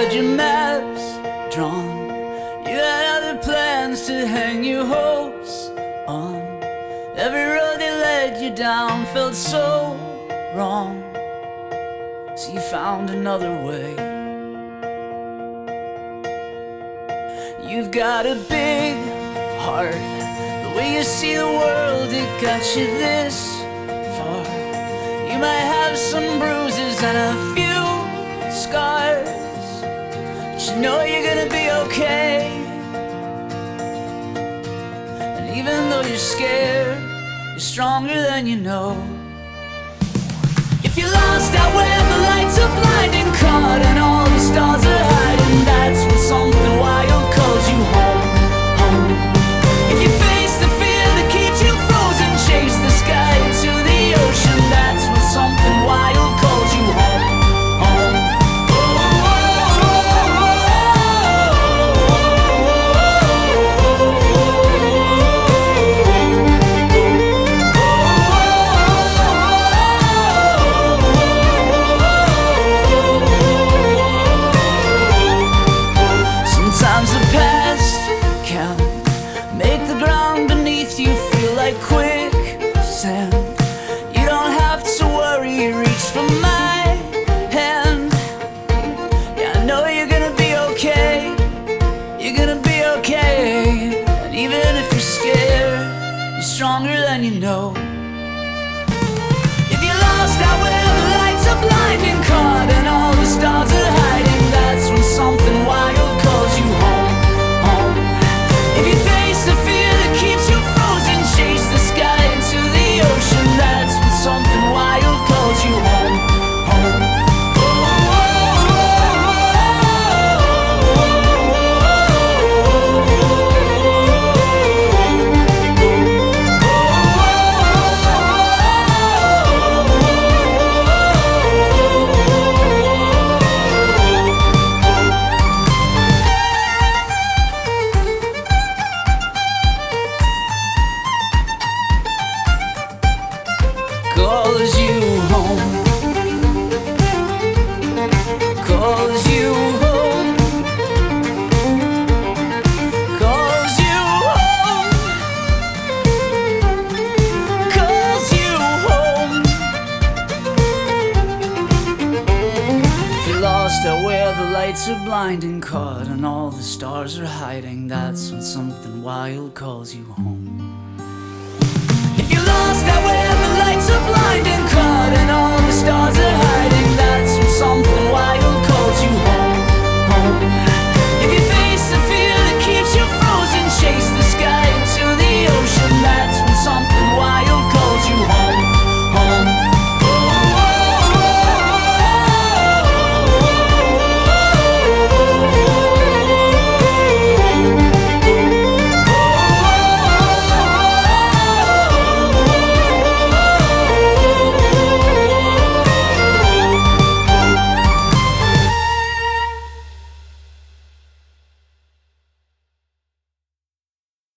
had your maps drawn, you had other plans to hang your hopes on. Every road that led you down felt so wrong, so you found another way. You've got a big heart, the way you see the world, it got you this far. You might have some bruises and a few scars, but you know you're gonna be okay. And even though you're scared, you're stronger than you know. If you're lost out where the lights are blinding, caught and all the stars are hiding, that's when something wild calls you home, home. If you face the fear that keeps you frozen, chase the sky into the ocean, that's when something wild calls you home, home. Sometimes the past can make the ground beneath you feel like quicksand. You don't have to worry, reach for my hand. Yeah, I know you're gonna be okay. You're gonna be okay. And even if you're scared, you're stronger than you know. If you're lost out where the lights are blinding, caught and all the stars are hiding, that's when something wild calls you home, home. If you face the fear that keeps you frozen, chase the sky into the ocean, that's when something wild calls you home, home. Calls you home, calls you home, calls you home, calls you home. If you're lost out where the lights are blinding, caught and all the stars are hiding, that's when something wild calls you home.